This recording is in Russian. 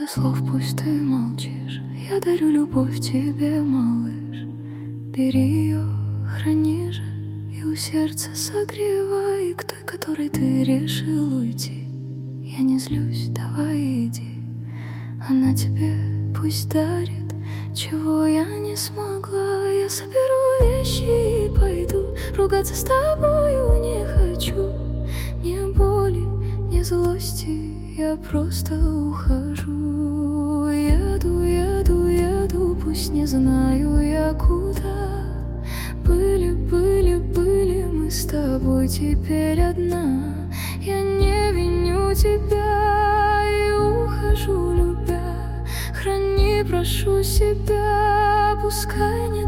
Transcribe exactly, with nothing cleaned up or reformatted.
слов, пусть ты молчишь. Я дарю любовь тебе, малыш. Бери ее, храни же, и у сердца согревай. К той, которой ты решил уйти, я не злюсь, давай иди. Она тебе пусть дарит, чего я не смогла. Я соберу вещи и пойду. Ругаться с тобою не хочу. Ни боли, ни злости, я просто ухожу. Еду, еду, еду, пусть не знаю я куда. Были, были, были мы с тобой, теперь одна. Я не виню тебя и ухожу, любя. Храни, прошу себя, пускай не